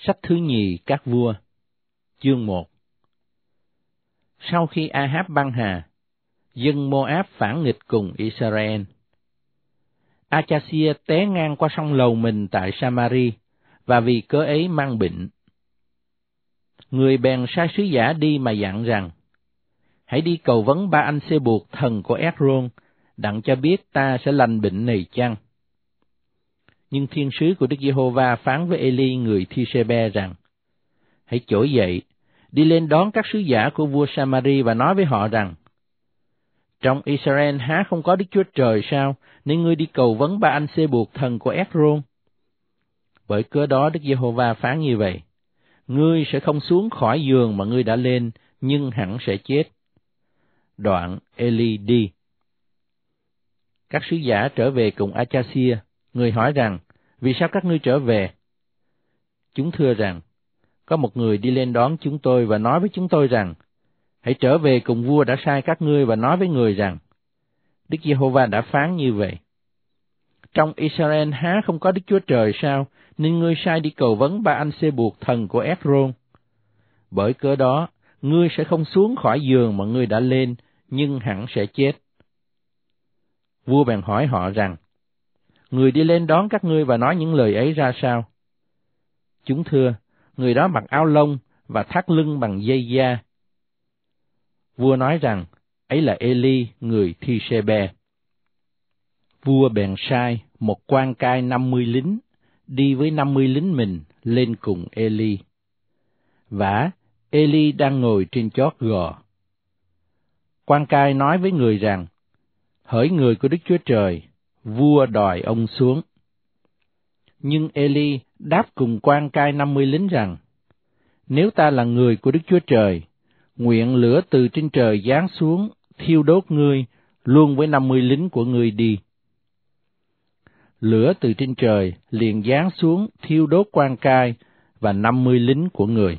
Sách thứ nhì các vua, chương 1. Sau khi Ahab băng hà, dân Moab phản nghịch cùng Israel. Achazia té ngang qua sông lầu mình tại Samari, và vì cớ ấy mang bệnh. Người bèn sai sứ giả đi mà dặn rằng, hãy đi cầu vấn Ba Anh Sê Buộc thần của Ekron, đặng cho biết ta sẽ lành bệnh này chăng. Nhưng thiên sứ của Đức Giê-hô-va phán với Eli người Thi-sê-be rằng, hãy trỗi dậy, đi lên đón các sứ giả của vua Samari và nói với họ rằng, trong Israel há không có Đức Chúa Trời sao, nên ngươi đi cầu vấn Ba Anh Sê Buộc thần của Ekron. Bởi cớ đó Đức Giê-hô-va phán như vậy, ngươi sẽ không xuống khỏi giường mà ngươi đã lên, nhưng hẳn sẽ chết. Đoạn Eli đi. Các sứ giả trở về cùng Achazia, người hỏi rằng, vì sao các ngươi trở về? Chúng thưa rằng, có một người đi lên đón chúng tôi và nói với chúng tôi rằng, hãy trở về cùng vua đã sai các ngươi và nói với người rằng, Đức Giê-hô-va đã phán như vậy. Trong Israel há không có Đức Chúa Trời sao, nên ngươi sai đi cầu vấn Ba Anh Sê Buộc thần của Ekron. Bởi cớ đó, ngươi sẽ không xuống khỏi giường mà ngươi đã lên, nhưng hẳn sẽ chết. Vua bèn hỏi họ rằng, người đi lên đón các ngươi và nói những lời ấy ra sao? Chúng thưa, người đó mặc áo lông và thắt lưng bằng dây da. Vua nói rằng, ấy là Eli người Thi-sê-be. Vua bèn sai một quan cai 50 lính, đi với 50 lính mình lên cùng Eli. Vả, Eli đang ngồi trên chót gò. Quan cai nói với người rằng, hỡi người của Đức Chúa Trời, vua đòi ông xuống. Nhưng Eli đáp cùng quan cai 50 lính rằng, nếu ta là người của Đức Chúa Trời, nguyện lửa từ trên trời giáng xuống, thiêu đốt ngươi, luôn với 50 lính của ngươi đi. Lửa từ trên trời liền giáng xuống, thiêu đốt quan cai và 50 lính của người.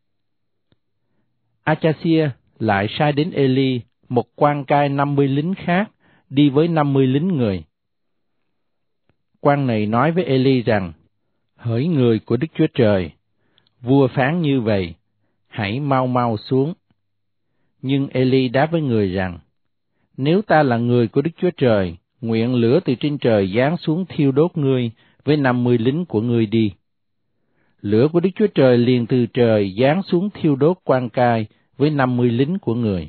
Achazia lại sai đến Eli một quan cai 50 lính khác, đi với 50 lính người. Quan này nói với Eli rằng, hỡi người của Đức Chúa Trời, vua phán như vậy, hãy mau mau xuống. Nhưng Eli đáp với người rằng, nếu ta là người của Đức Chúa Trời, nguyện lửa từ trên trời giáng xuống thiêu đốt ngươi với 50 lính của ngươi đi. Lửa của Đức Chúa Trời liền từ trời giáng xuống thiêu đốt quan cai với 50 lính của người.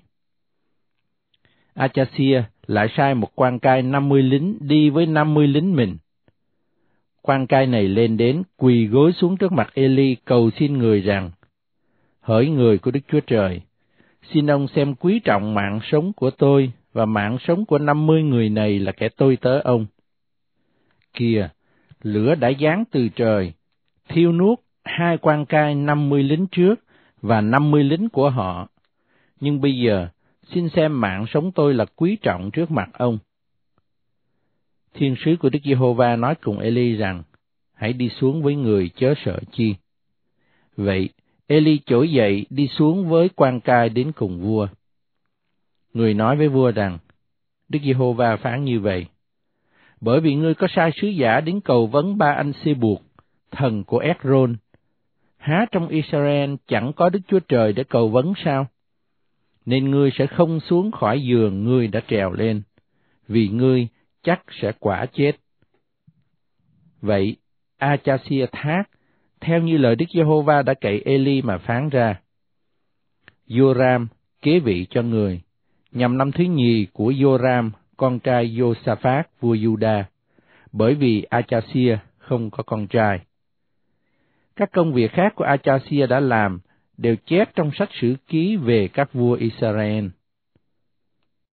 Achazia lại sai một quan cai 50 lính đi với 50 lính mình. Quan cai này lên đến quỳ gối xuống trước mặt Eli cầu xin người rằng, hỡi người của Đức Chúa Trời, xin ông xem quý trọng mạng sống của tôi và mạng sống của 50 người này là kẻ tôi tớ ông. Kìa, lửa đã giáng từ trời, thiêu nuốt hai quan cai 50 lính trước và 50 lính của họ. Nhưng bây giờ, xin xem mạng sống tôi là quý trọng trước mặt ông. Thiên sứ của Đức Giê-hô-va nói cùng Eli rằng, hãy đi xuống với người chớ sợ chi. Vậy, Eli trỗi dậy đi xuống với quan cai đến cùng vua. Người nói với vua rằng, Đức Giê-hô-va phán như vậy, bởi vì ngươi có sai sứ giả đến cầu vấn Ba Anh Sê Buộc, thần của Ekron, há trong Israel chẳng có Đức Chúa Trời để cầu vấn sao? Nên ngươi sẽ không xuống khỏi giường ngươi đã trèo lên, vì ngươi chắc sẽ quả chết. Vậy, Achazia thác, theo như lời Đức Giê-hô-va đã cậy Eli mà phán ra. Joram kế vị cho người, nhằm năm thứ nhì của Joram, con trai Josaphat vua Juda, bởi vì Achazia không có con trai. Các công việc khác của Achazia đã làm đều chép trong sách sử ký về các vua Israel.